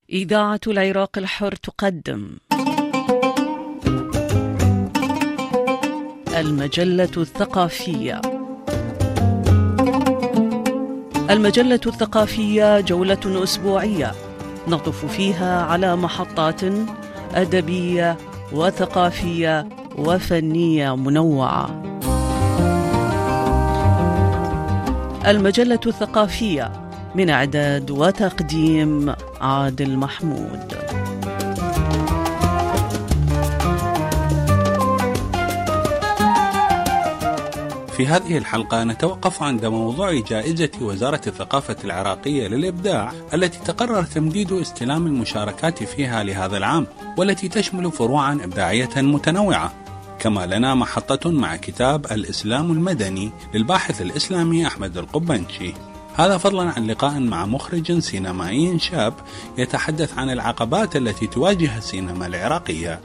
إذاعة العراق الحر تقدم المجلة الثقافية. المجلة الثقافية جولة أسبوعية نطف فيها على محطات أدبية وثقافية وفنية منوعة. المجلة الثقافية من إعداد وتقديم عادل محمود. في هذه الحلقة نتوقف عند موضوع جائزة وزارة الثقافة العراقية للإبداع التي تقرر تمديد استلام المشاركات فيها لهذا العام، والتي تشمل فروعا إبداعية متنوعة. كما لنا محطة مع كتاب الإسلام المدني للباحث الإسلامي أحمد القبنشي، هذا فضلا عن لقاء مع مخرج سينمائي شاب يتحدث عن العقبات التي تواجه السينما العراقية.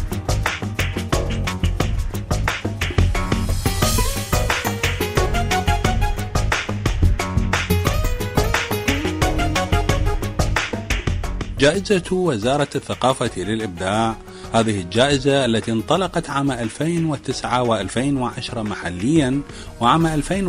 جائزة وزارة الثقافة للإبداع، هذه الجائزة التي انطلقت عام 2009 و2010 محليا وعام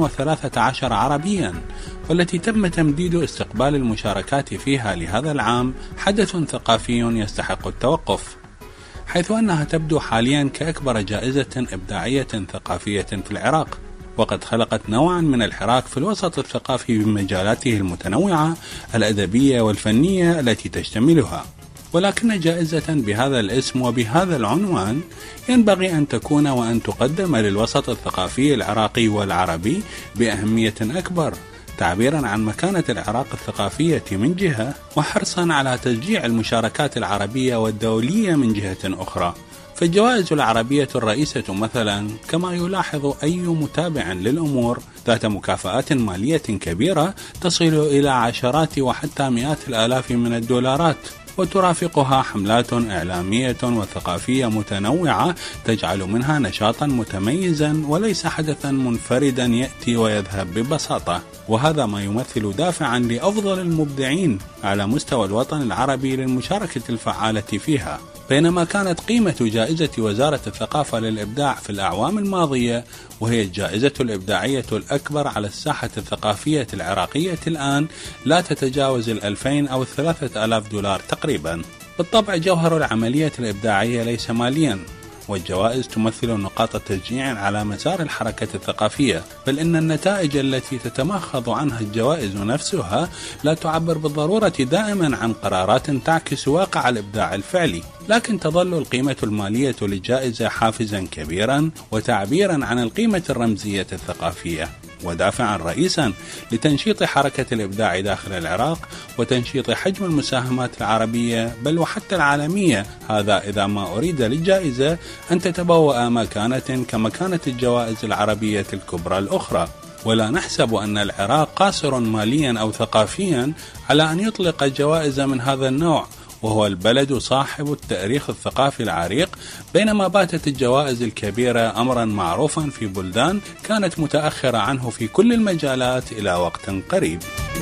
2013 عربيا، والتي تم تمديد استقبال المشاركات فيها لهذا العام، حدث ثقافي يستحق التوقف، حيث أنها تبدو حاليا كأكبر جائزة إبداعية ثقافية في العراق، وقد خلقت نوعا من الحراك في الوسط الثقافي بمجالاته المتنوعة الأدبية والفنية التي تشتملها. ولكن جائزة بهذا الاسم وبهذا العنوان ينبغي أن تكون وأن تقدم للوسط الثقافي العراقي والعربي بأهمية أكبر، تعبيرا عن مكانة العراق الثقافية من جهة، وحرصا على تشجيع المشاركات العربية والدولية من جهة أخرى. فالجوائز العربية الرئيسة مثلا، كما يلاحظ أي متابع للأمور، ذات مكافآت مالية كبيرة تصل إلى عشرات وحتى مئات الآلاف من الدولارات، وترافقها حملات إعلامية وثقافية متنوعة تجعل منها نشاطا متميزا وليس حدثا منفردا يأتي ويذهب ببساطة. وهذا ما يمثل دافعا لأفضل المبدعين على مستوى الوطن العربي للمشاركة الفعالة فيها. بينما كانت قيمة جائزة وزارة الثقافة للإبداع في الأعوام الماضية، وهي الجائزة الإبداعية الأكبر على الساحة الثقافية العراقية الآن، لا تتجاوز 2000 أو 3000 دولار تقريبا. بالطبع جوهر العملية الإبداعية ليس ماليا، والجوائز تمثل نقاط تشجيع على مسار الحركة الثقافية، بل إن النتائج التي تتمخض عنها الجوائز نفسها لا تعبر بالضرورة دائما عن قرارات تعكس واقع الإبداع الفعلي، لكن تظل القيمة المالية للجائزة حافزا كبيرا وتعبيرا عن القيمة الرمزية الثقافية، ودافعا رئيسا لتنشيط حركة الإبداع داخل العراق وتنشيط حجم المساهمات العربية بل وحتى العالمية، هذا إذا ما أريد للجائزة أن تتبوأ مكانة كمكانة الجوائز العربية الكبرى الأخرى. ولا نحسب أن العراق قاصر ماليا أو ثقافيا على أن يطلق جوائز من هذا النوع، وهو البلد صاحب التاريخ الثقافي العريق، بينما باتت الجوائز الكبيرة أمرا معروفا في بلدان كانت متأخرة عنه في كل المجالات إلى وقت قريب.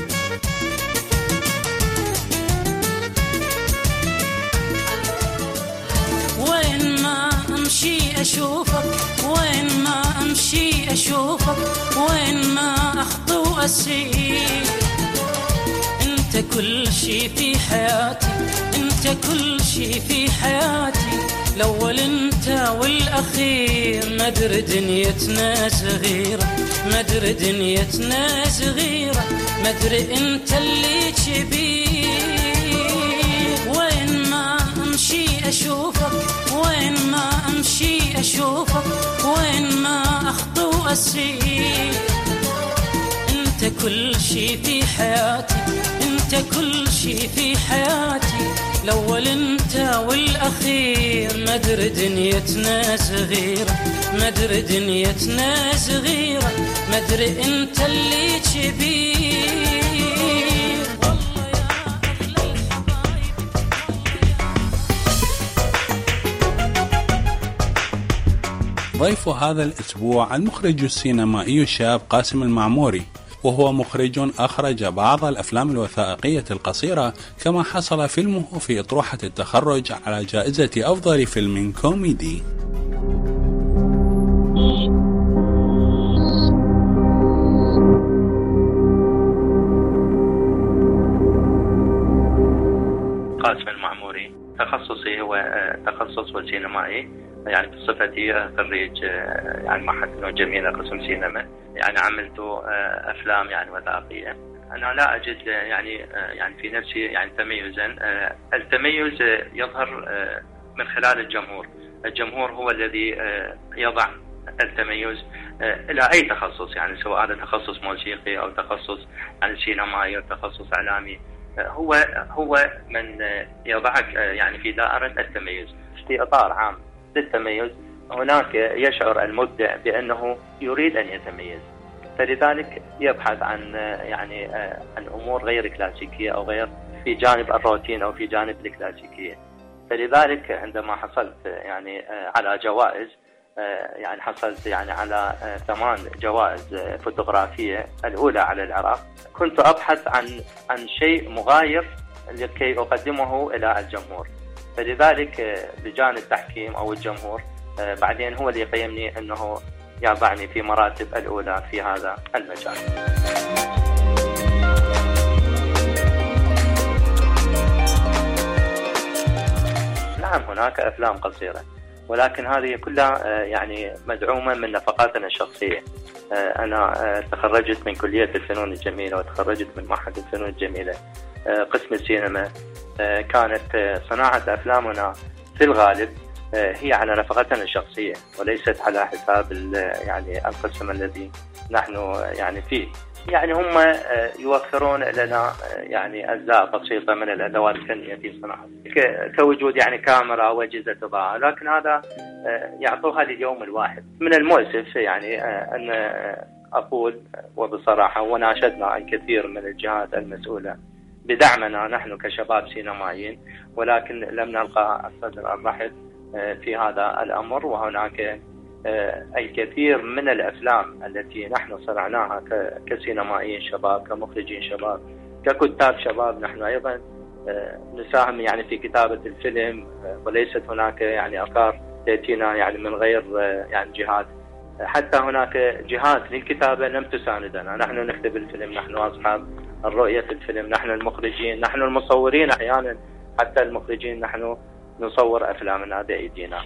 وين ما أمشي أشوفك، وين ما أمشي أشوفك، وين ما أخطو أسير، أنت كل شي في حياتي، أنت كل شي في حياتي، الأول أنت والأخير. مدري دنيتنا صغيرة، مدري دنيتنا صغيرة، مدري أنت اللي كبير. وين ما أمشي أشوفك، وين ما أمشي أشوفك، وين ما أخطو أسير، أنت كل شي في حياتي، أنت كل شي في حياتي، الأول أنت والأخير. مدري دنيتنا صغيرة، مدري دنيتنا صغيرة، مدري أنت اللي كبير. والله يا أغلى الحبايب. ضيف هذا الأسبوع المخرج السينمائي الشاب قاسم المعموري، وهو مخرج أخرج بعض الأفلام الوثائقية القصيرة، كما حصل فيلمه في أطروحة التخرج على جائزة أفضل فيلم كوميدي. قاسم المعموري، تخصصي هو تخصص سينمائي، يعني بصفتي خريج يعني معهد فنون جميلة قسم سينما. يعني عملت أفلام يعني وثائقية. أنا لا أجد يعني في نفسي يعني تميزا. التميز يظهر من خلال الجمهور. الجمهور هو الذي يضع التميز إلى أي تخصص، يعني سواء هذا تخصص موسيقي أو تخصص يعني سينمائي أو تخصص إعلامي. هو من يضعك يعني في دائرة التميز. في إطار عام للتميز هناك يشعر المبدع بأنه يريد أن يتميز، فلذلك يبحث عن يعني عن أمور غير كلاسيكية أو غير في جانب الروتين أو في جانب الكلاسيكية. فلذلك عندما حصلت يعني على جوائز، يعني حصلت يعني على 8 جوائز فوتوغرافية الأولى على العراق، كنت أبحث عن شيء مغاير لكي أقدمه إلى الجمهور. فلذلك لجان التحكيم أو الجمهور بعدين هو اللي يقيمني أنه يضعني في مراتب الأولى في هذا المجال. نعم، هناك أفلام قصيرة، ولكن هذه كلها يعني مدعومة من نفقاتنا الشخصية. أنا تخرجت من كلية الفنون الجميلة وتخرجت من معهد الفنون الجميلة قسم السينما. كانت صناعة أفلامنا في الغالب هي على نفقتنا الشخصية وليست على حساب يعني القسم الذي نحن يعني فيه. يعني هم يوفرون لنا يعني أجزاء بسيطة من الأدوات الفنية في صناعة كوجود يعني كاميرا وأجهزة إضاءة، لكن هذا يعطوها لليوم الواحد. من المؤسف يعني أن أقول وبصراحة، وناشدنا الكثير من الجهات المسؤولة بدعمنا نحن كشباب سينمائيين، ولكن لم نلقى الصدر الرحب في هذا الأمر. وهناك الكثير من الأفلام التي نحن صنعناها كسينمائيين شباب، كمخرجين شباب، ككتاب شباب، نحن أيضا نساهم يعني في كتابة الفيلم، وليست هناك يعني أفكار تأتينا يعني من غير يعني جهات. حتى هناك جهات للكتابة لم تساندنا. نحن نكتب الفيلم، نحن أصحاب الرؤية في الفيلم، نحن المخرجين، نحن المصورين، أحيانا حتى المخرجين نحن نصور أفلامنا بأيدينا.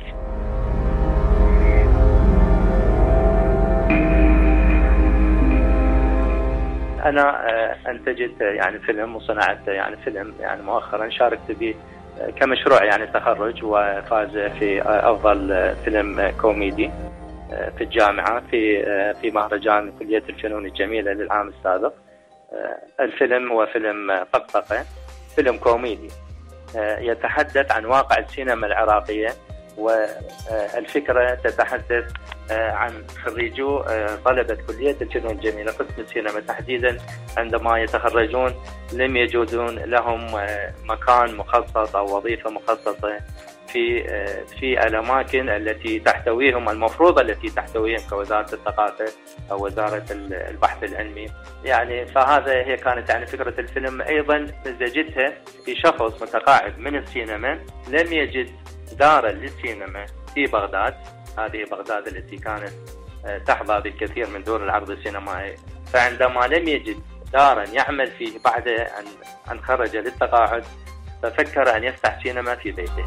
أنا أنتجت يعني فيلم وصنعت يعني فيلم يعني مؤخرا شاركت به كمشروع يعني تخرج، وفاز في أفضل فيلم كوميدي في الجامعة في مهرجان كلية الفنون الجميلة للعام السابق. الفيلم هو فيلم طقطقة، فيلم كوميدي يتحدث عن واقع السينما العراقية، والفكرة تتحدث عن خريجو طلبة كلية الفنون الجميلة قسم السينما تحديدا. عندما يتخرجون لم يجدون لهم مكان مخصص أو وظيفة مخصصة في الأماكن التي تحتويهم، المفروض التي تحتويهم كوزارة الثقافة أو وزارة البحث العلمي. يعني فهذا هي كانت يعني فكرة الفيلم. أيضا مزجتها في شخص متقاعد من السينما لم يجد دارا للسينما في بغداد، هذه بغداد التي كانت تحظى بالكثير من دور العرض السينمائي. فعندما لم يجد دارا يعمل فيه بعد أن خرج للتقاعد، ففكر أن يفتح سينما في بيته.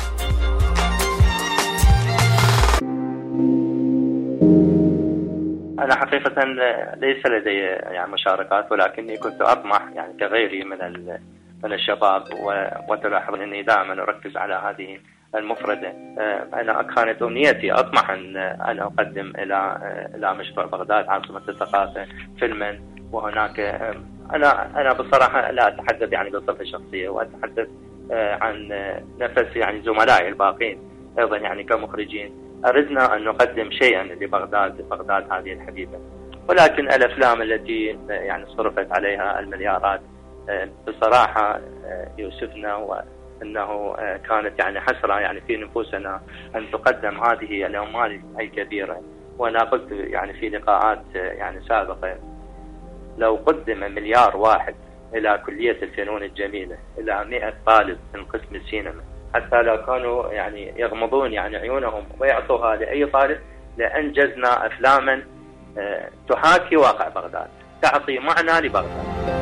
أنا حقيقة ليس لدي يعني مشاركات، ولكني كنت أطمح يعني كغيري من الشباب، وتلاحظ أني دائما أركز على هذه المفردة. أنا كانت أمنيتي أطمح أن أقدم إلى مشروع بغداد عاصمة الثقافة فيلما. وهناك أنا بصراحة لا أتحدث يعني بصفة شخصية، وأتحدث عن نفس يعني زملائي الباقين أيضا يعني كمخرجين. أردنا أن نقدم شيئا لبغداد هذه الحبيبة، ولكن الأفلام التي يعني صرفت عليها المليارات بصراحة يوسفنا، وأنه كانت يعني حسرة يعني في نفوسنا أن تقدم هذه الأموال الكبيرة. وأنا قلت يعني في لقاءات يعني سابقة لو قدم 1 مليار واحد إلى كلية الفنون الجميلة، إلى 100 طالب من قسم السينما، حتى لو كانوا يعني يغمضون يعني عيونهم ويعطوها لأي طالب، لأنجزنا أفلاما تحاكي واقع بغداد، تعطي معنى لبغداد.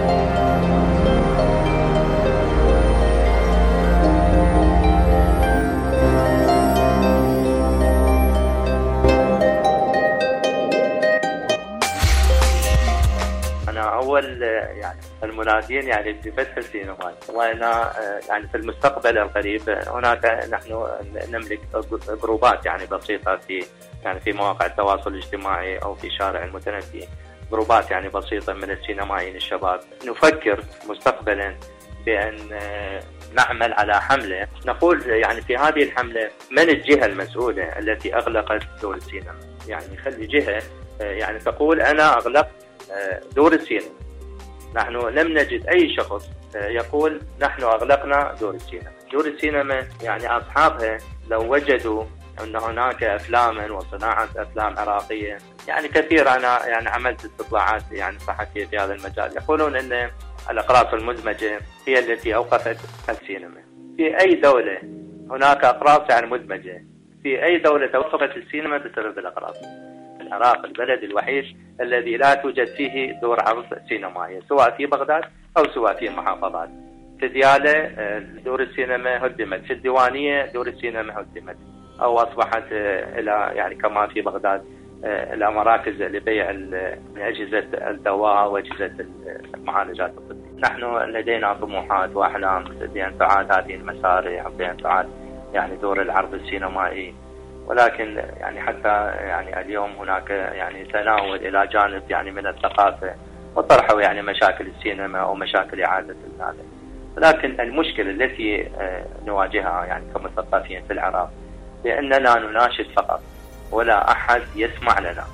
أول يعني المنادين يعني في فتح السينمات، وأنا يعني في المستقبل القريب هناك نحن نملك جروبات يعني بسيطة في مواقع التواصل الاجتماعي أو في شارع المتنبي، جروبات يعني بسيطة من السينمائيين الشباب. نفكر مستقبلا بأن نعمل على حملة، نقول يعني في هذه الحملة من الجهة المسؤولة التي أغلقت دور السينما، يعني خلي جهة يعني تقول أنا أغلقت دور السينما. نحن لم نجد أي شخص يقول نحن أغلقنا دور السينما. دور السينما يعني أصحابها لو وجدوا أن هناك أفلاما وصناعة أفلام عراقية يعني كثير، أنا يعني عملت استطلاعات يعني صحفية في هذا المجال، يقولون أن الأقراص المدمجة هي التي أوقفت السينما. في أي دولة هناك أقراص يعني مدمجة، في أي دولة توقفت السينما بسبب الأقراص؟ العراق البلد الوحيد الذي لا توجد فيه دور عرض سينمائي، سواء في بغداد أو سواء في المحافظات. في ديالى دور السينما هدمت، في الديوانية دور السينما هدمت أو أصبحت إلى يعني كما في بغداد إلى مراكز لبيع أجهزة الدواء وأجهزة المعالجات الطبية. نحن لدينا طموحات وأحلام بأن تعاد هذه المسارح وبأن تعاد يعني دور العرض السينمائي، ولكن يعني حتى يعني اليوم هناك يعني تناول إلى جانب يعني من الثقافة وطرحوا يعني مشاكل السينما أو مشاكل إعادة هذا. ولكن المشكلة التي نواجهها يعني كمثقفين في العراق بأننا نناشد فقط ولا أحد يسمع لنا.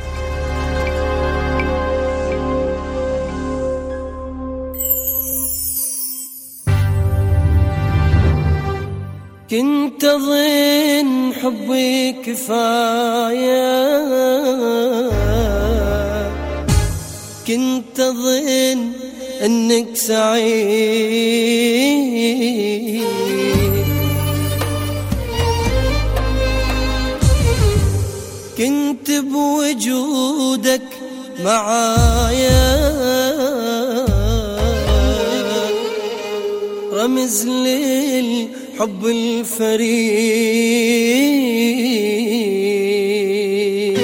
كنت أظن حبي كفاية، كنت أظن أنك سعيد، كنت بوجودك معايا رمز للحب الفريد.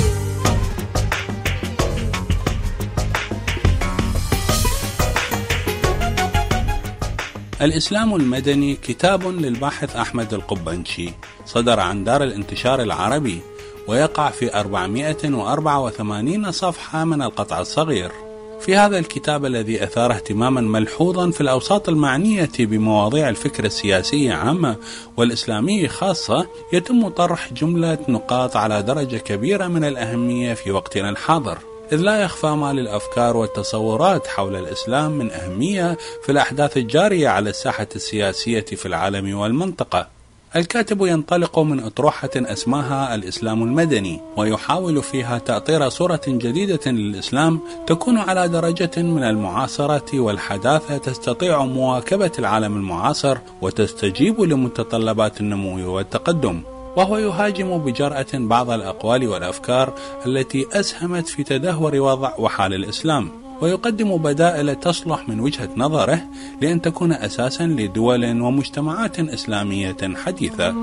الإسلام المدني كتاب للباحث أحمد القبنشي، صدر عن دار الانتشار العربي، ويقع في 484 صفحة من القطع الصغير. في هذا الكتاب الذي أثار اهتماما ملحوظا في الأوساط المعنية بمواضيع الفكر السياسي عامة والإسلامي خاصة، يتم طرح جملة نقاط على درجة كبيرة من الأهمية في وقتنا الحاضر، إذ لا يخفى ما للأفكار والتصورات حول الإسلام من أهمية في الأحداث الجارية على الساحة السياسية في العالم والمنطقة. الكاتب ينطلق من أطروحة أسماها الإسلام المدني، ويحاول فيها تأطير صورة جديدة للإسلام تكون على درجة من المعاصرة والحداثة، تستطيع مواكبة العالم المعاصر وتستجيب لمتطلبات النمو والتقدم. وهو يهاجم بجرأة بعض الأقوال والأفكار التي أسهمت في تدهور وضع وحال الإسلام، ويقدم بدائل تصلح من وجهة نظره لأن تكون أساسا لدول ومجتمعات إسلامية حديثة.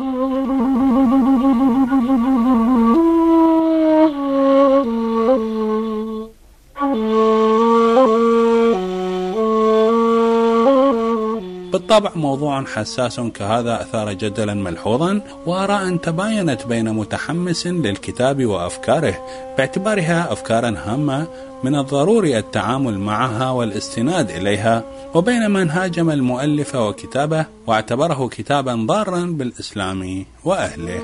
بالطبع موضوع حساس كهذا أثار جدلا ملحوظا وآراء تباينت بين متحمس للكتاب وأفكاره باعتبارها أفكارا هامة من الضروري التعامل معها والاستناد إليها، وبين من هاجم المؤلف وكتابه واعتبره كتابا ضارا بالإسلام وأهله.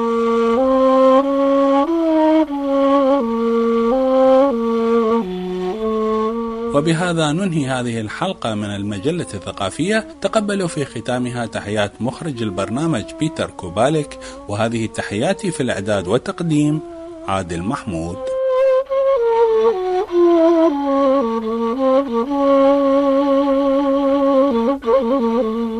وبهذا ننهي هذه الحلقة من المجلة الثقافية. تقبلوا في ختامها تحيات مخرج البرنامج بيتر كوباليك، وهذه تحياتي في الإعداد والتقديم عادل محمود. Thank you.